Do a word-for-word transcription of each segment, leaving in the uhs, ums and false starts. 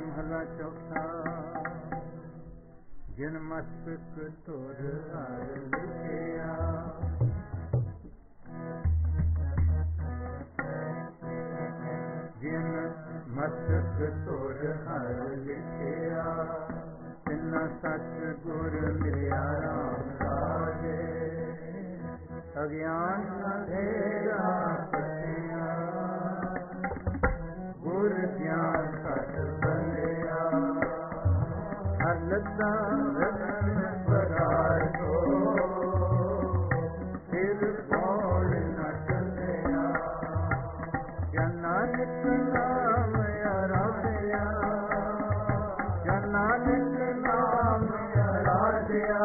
ਮਹਲਾ ਚੌਥਾ। ਜਿਨ ਮਸਤਕ ਤੁਰ ਹਰ ਲਿਖਿਆ, ਜਿਨ ਮਸਤਕ ਤੁਰ ਹਰ ਲਿਖਿਆ, ਤਿਨ ਸਚ ਗੁਰ ਮਿਲਿਆ ਰਾਮ ਰਾਜੇ। ਅਗਿਆਨ ਅੰਧੇਰਾ ਕੱਟਿਆ, ਗੁਰ ਗਿਆਨ ਘਟ ਬੰਦਿਆ। ਹਰ ਲੱਤਾਂ ਰਤਨ ਪ੍ਰਗਾਰ ਕੋ, ਫਿਰ ਬੋਲ ਨ ਚੱਲਿਆ। ਜਨ ਨਾਨਕ ਨਾਮ ਆਰਾਧਿਆ, ਜਨ ਨਾਨਕ ਨਾਮ ਆਰਾਧਿਆ।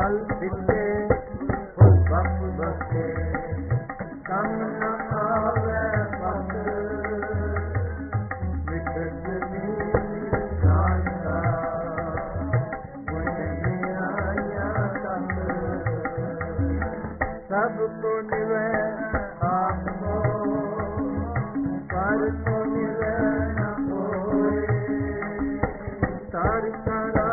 फल दिते फुल बख बखे कम न आवे बख विकट नीर जाता गुण निराया तक सबको निवे आपको पर को निवे न कोई तार तारा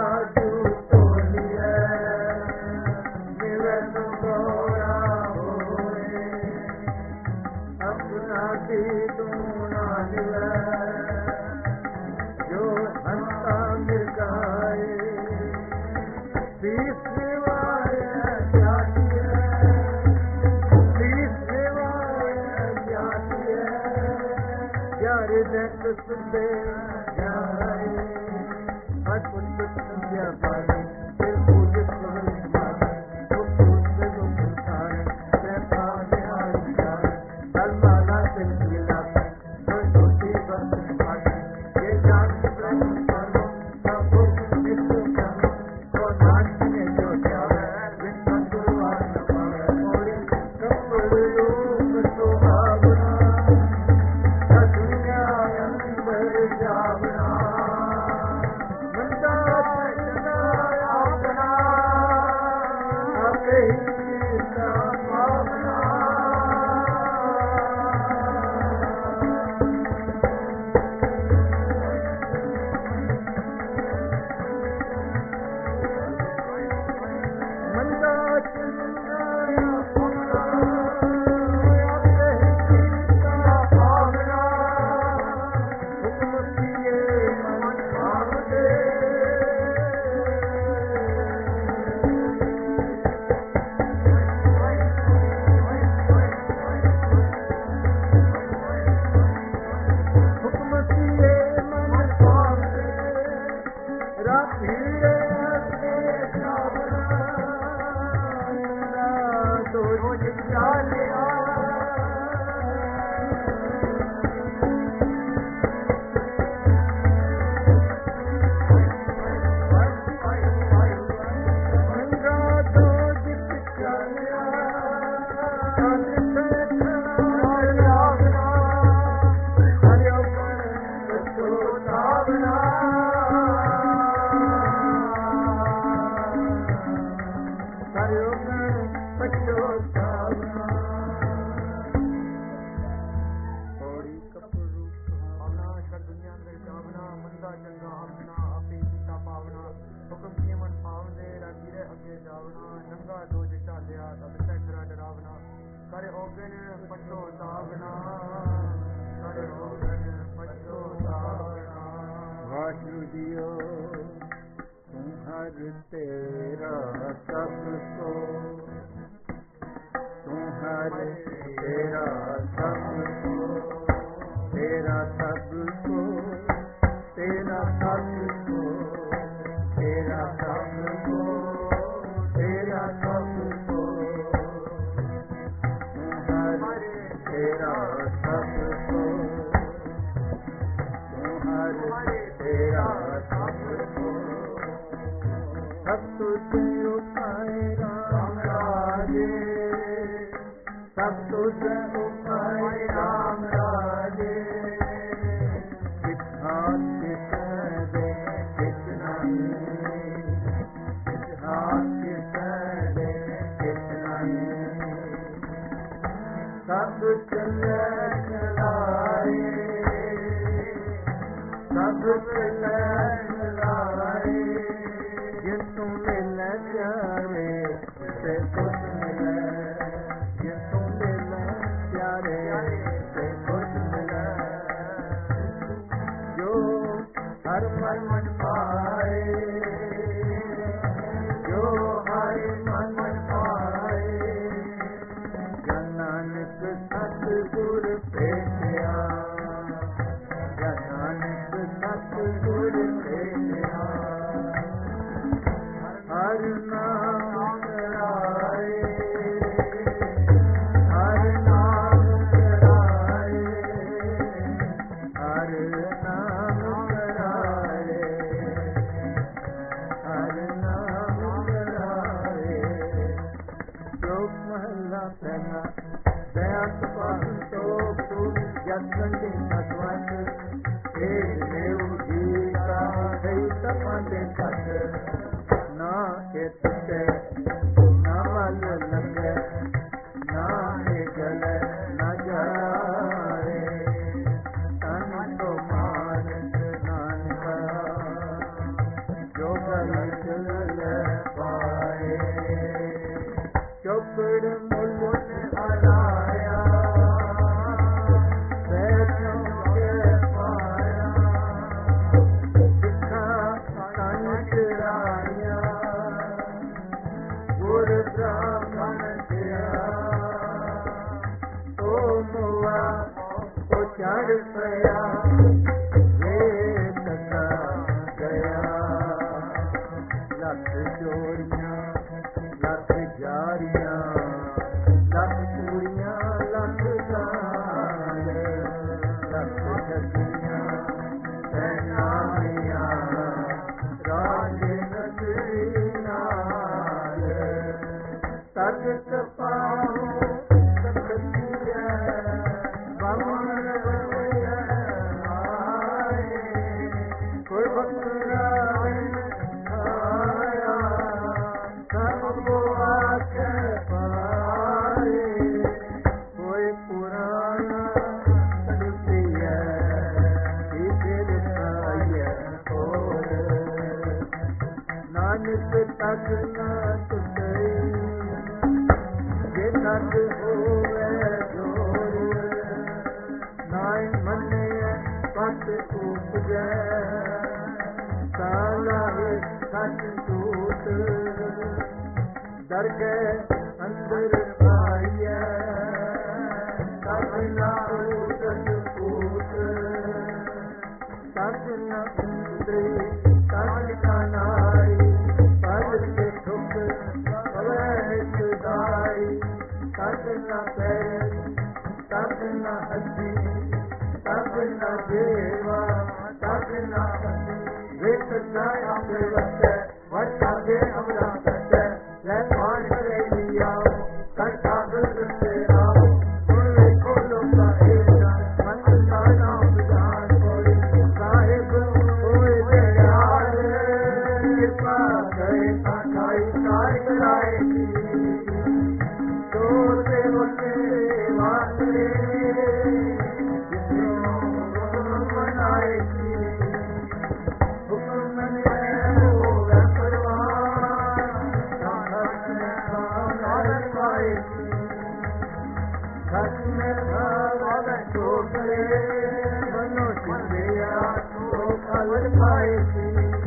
जो हंता मिल जाए तीस सेवाए जाती है तीस सेवाए जाती है यार देख सुनते जाए हर कुछ संध्या पानी फिर पूज करो कंडी भगवत तेज देव जी का गई तपंदे सत ना के तुटे ना मल लगे ना के गले ना जाए तन तो मान नानका जो गल चल पाए चौकड़ मुल हराया चढ़ गया वेद का गया लख चोरियां लख जारियां लख चूड़ियां लख गाल लख ठगियां सैनानियां राज नगरी नाल तगत पाओ तक न टुटे जे नंद होवे जोर नाय मने पत उपजे साला सच टूट डर गए अंदर आइए तक न उठत फूट तक न इंद्री तक न नारी के दुख दाई तक न पैर तक न हड्डी तक न जेवा तक न वेत जाया वक्त वट आगे अमरा सत ले पान करे लिया कंठा गुल से आओ सुन ले खोलो का एजा मन का नाम जान कोई साहिब होए दयाल कृपा करे ताई ताई कराए तो से होते वासरे जिसनो मनाए हुक्म में हो परवान साथ में खाना पाए सच में भाव छोड़े मनो चिंदिया तो फल पाए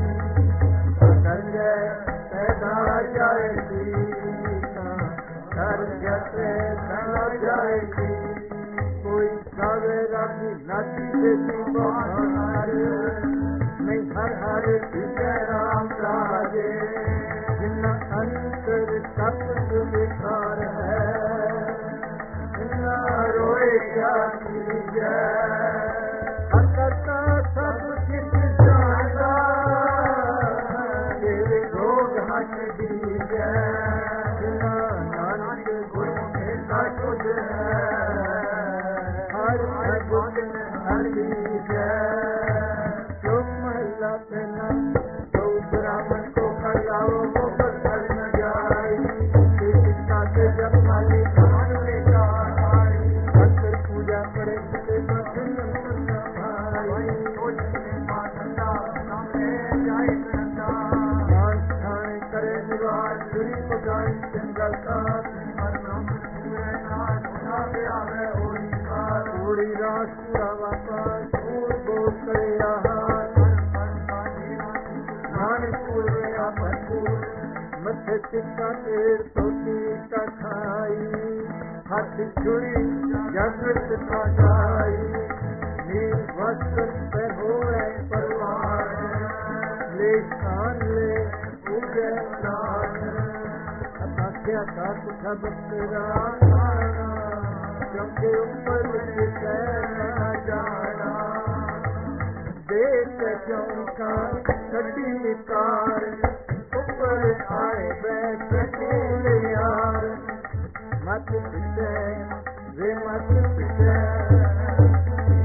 जाएगी कोई गावे रागी नाची देती बहार नहीं हर हर राम राजे जिन्ना अंतर तत्व विकार है जिन्ना रोए क्या कीजिए अकता सब किस जाना तेरे रोग हट दीजिए जिन्ना नानक गुरु हर भगत हरि जय तुम लपना तो ब्राह्मण को खिलाओ मुफ्त कर न जाए सीता के जब माली धान में जाए भक्त पूजा करे से बचन न भाई माता सामने जाए करता मान ठान करे निवास दूरी पगाई जंगल का थोड़ी रात पूरा वापस दूर बोल करे नानकपुर में आपनपुर मथे चित्ता तेर सोती का खाई हाथ छुरी जागृत खाई नील वस्त्र पे हो परवान ले स्थान ले पूजे प्राण अताख्या का सुख बकरा के ऊपर कहना जाना देख चौका कटी कार ऊपर आए बैठे यार मत पिछे वे मत पिछे